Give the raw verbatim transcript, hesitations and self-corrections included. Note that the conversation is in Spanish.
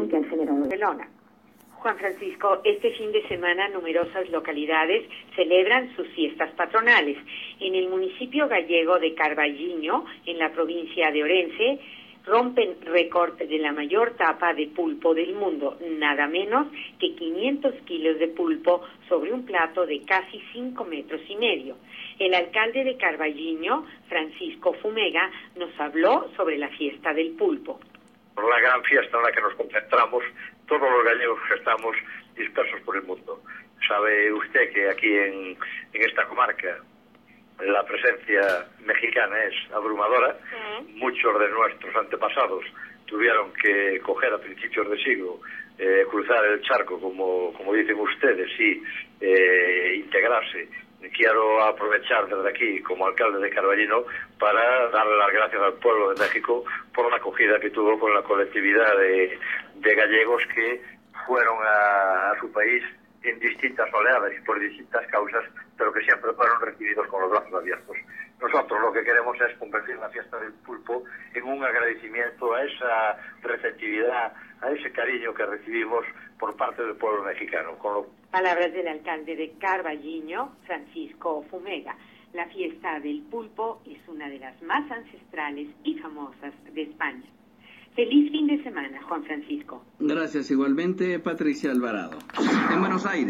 que han generado Barcelona. Juan Francisco, este fin de semana numerosas localidades celebran sus fiestas patronales. En el municipio gallego de Carballiño, en la provincia de Orense, rompen récord de la mayor tapa de pulpo del mundo, nada menos que quinientos kilos de pulpo sobre un plato de casi cinco metros y medio. El alcalde de Carballiño, Francisco Fumega, nos habló sobre la fiesta del pulpo. La gran fiesta en la que nos concentramos todos los gallegos que estamos dispersos por el mundo. Sabe usted que aquí en, en esta comarca la presencia mexicana es abrumadora. Uh-huh. Muchos de nuestros antepasados tuvieron que coger a principios de siglo, eh, cruzar el charco, como, como dicen ustedes, y eh, integrarse. Quiero aprovechar desde aquí, como alcalde de Carballiño, para darle las gracias al pueblo de México por la acogida que tuvo con la colectividad de, de gallegos que fueron a, a su país en distintas oleadas y por distintas causas, pero que siempre fueron recibidos con los brazos abiertos. Nosotros lo que queremos es convertir la fiesta del pulpo en un agradecimiento a esa receptividad, a ese cariño que recibimos por parte del pueblo mexicano. Con lo... Palabras del alcalde de Carballiño, Francisco Fumega. La fiesta del pulpo es una de las más ancestrales y famosas de España. Feliz fin de semana, Juan Francisco. Gracias igualmente, Patricia Alvarado. En Buenos Aires.